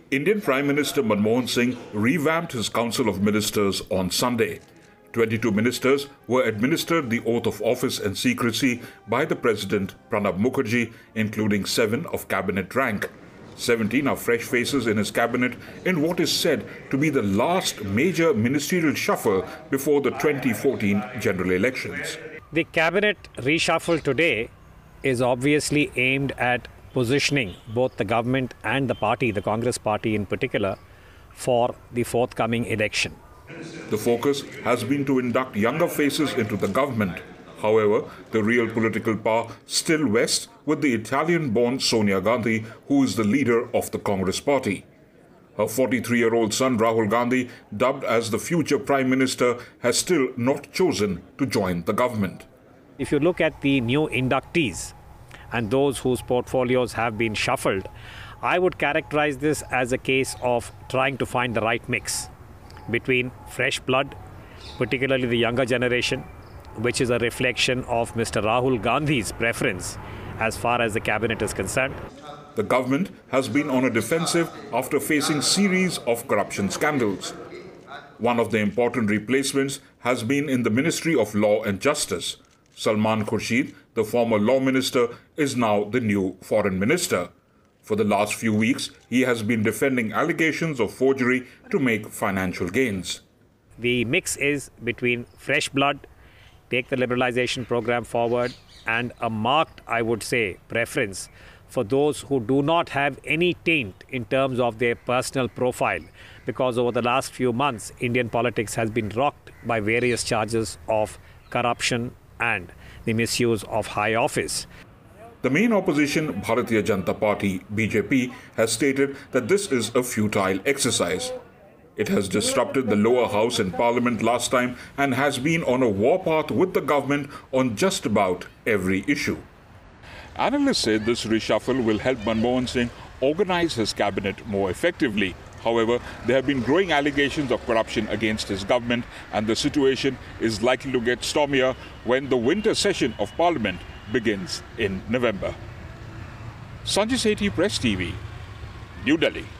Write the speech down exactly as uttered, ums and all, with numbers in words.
Indian Prime Minister Manmohan Singh revamped his Council of Ministers on Sunday. twenty-two ministers were administered the oath of office and secrecy by the President Pranab Mukherjee, including seven of cabinet rank. seventeen are fresh faces in his cabinet in what is said to be the last major ministerial shuffle before the twenty fourteen general elections. The cabinet reshuffle today is obviously aimed at positioning both the government and the party, the Congress party in particular, for the forthcoming election. The focus has been to induct younger faces into the government. However, the real political power still rests with the Italian-born Sonia Gandhi, who is the leader of the Congress party. Her forty-three-year-old son Rahul Gandhi, dubbed as the future Prime Minister, has still not chosen to join the government. If you look at the new inductees and those whose portfolios have been shuffled, I would characterize this as a case of trying to find the right mix between fresh blood, particularly the younger generation, which is a reflection of Mister Rahul Gandhi's preference as far as the cabinet is concerned. The government has been on a defensive after facing series of corruption scandals. One of the important replacements has been in the Ministry of Law and Justice. Salman Khurshid, the former law minister, is now the new foreign minister. For the last few weeks, he has been defending allegations of forgery to make financial gains. The mix is between fresh blood, take the liberalization program forward, and a marked, I would say, preference for those who do not have any taint in terms of their personal profile, because over the last few months, Indian politics has been rocked by various charges of corruption and the misuse of high office. The main opposition, Bharatiya Janata Party, B J P, has stated that this is a futile exercise. It has disrupted the lower house in Parliament last time and has been on a warpath with the government on just about every issue. Analysts say this reshuffle will help Manmohan Singh organize his cabinet more effectively. However, there have been growing allegations of corruption against his government, and the situation is likely to get stormier when the winter session of Parliament begins in November. Sanjay Sethi, Press T V, New Delhi.